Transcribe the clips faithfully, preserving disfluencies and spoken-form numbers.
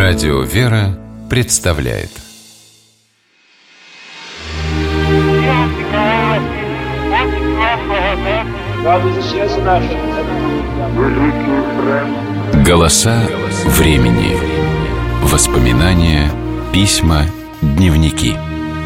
Радио «Вера» представляет «Голоса времени». Воспоминания, письма, дневники.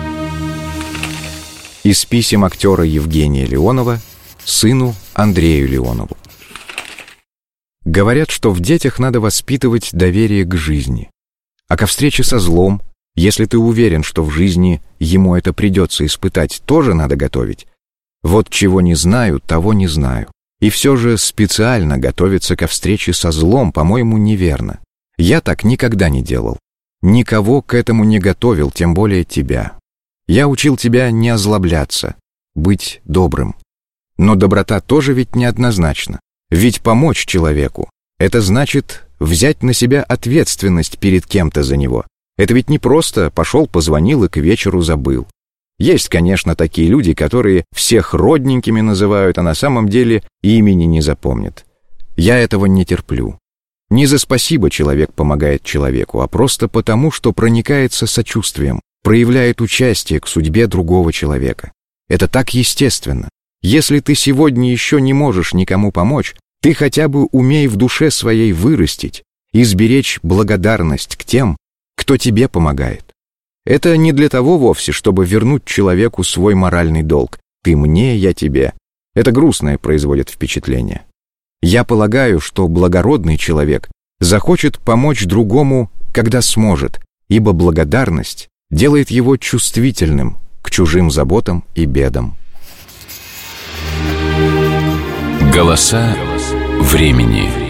Из писем актера Евгения Леонова сыну Андрею Леонову. Говорят, что в детях надо воспитывать доверие к жизни. А ко встрече со злом, если ты уверен, что в жизни ему это придется испытать, тоже надо готовить. Вот чего не знаю, того не знаю. И все же специально готовиться ко встрече со злом, по-моему, неверно. Я так никогда не делал. Никого к этому не готовил, тем более тебя. Я учил тебя не озлобляться, быть добрым. Но доброта тоже ведь неоднозначна. Ведь помочь человеку — это значит взять на себя ответственность перед кем-то за него. Это ведь не просто пошел, позвонил и к вечеру забыл. Есть, конечно, такие люди, которые всех родненькими называют, а на самом деле имени не запомнят. Я этого не терплю. Не за спасибо человек помогает человеку, а просто потому, что проникается сочувствием, проявляет участие к судьбе другого человека. Это так естественно. Если ты сегодня еще не можешь никому помочь, ты хотя бы умей в душе своей вырастить и сберечь благодарность к тем, кто тебе помогает. Это не для того вовсе, чтобы вернуть человеку свой моральный долг. Ты мне, я тебе. Это грустное производит впечатление. Я полагаю, что благородный человек захочет помочь другому, когда сможет, ибо благодарность делает его чувствительным к чужим заботам и бедам. Голоса времени.